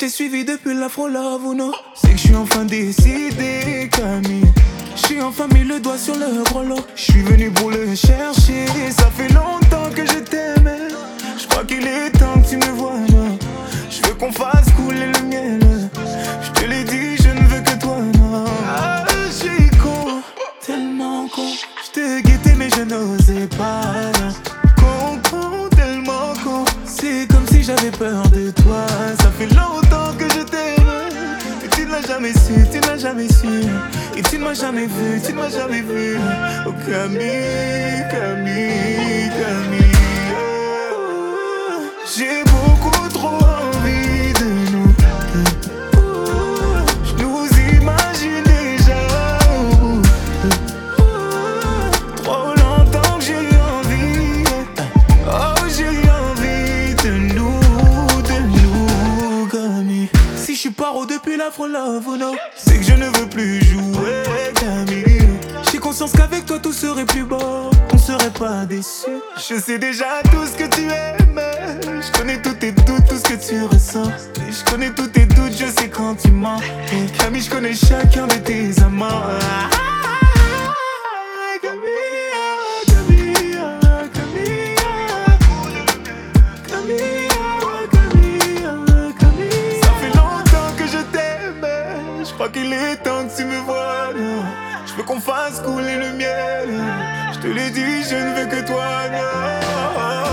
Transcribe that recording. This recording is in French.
t'ai suivi depuis l'Afro Love ou non. C'est que je suis enfin décidé, Camille. J'ai enfin mis le doigt sur le grelot. Je suis venu pour le chercher. Ça fait longtemps que je t'aimais. Je crois qu'il est temps que tu me vois là. Je veux qu'on fasse couler le miel. Je te l'ai dit, je ne veux que toi, non. Ah, je suis con, tellement con. Je te guettais mais je n'osais pas. Con, con, tellement con. C'est comme si j'avais peur de toi. Ça fait longtemps que je t'aime. Et tu ne l'as jamais su, tu ne l'as jamais su. Et tu ne m'as jamais vu, tu ne m'as jamais vu. Oh Camille, Camille, Camille. Oh, j'ai beaucoup trop envie de nous. Je nous imagine déjà. Trop longtemps que j'ai envie. Oh, j'ai envie de nous, Camille. Si je suis paro depuis l'Afro Love, oh no, c'est que je ne veux plus jouer, Camille. J'ai conscience qu'avec toi tout serait plus beau, on serait pas déçus. Je sais déjà tout ce que tu aimes. Je connais tous tes doutes, tout ce que tu ressens. Et je connais tous tes doutes, je sais quand tu mens. Et Camille, je connais chacun de tes amants. Je crois qu'il est temps que tu me vois. Je veux qu'on fasse couler le miel. Je te l'ai dit, je ne veux que toi.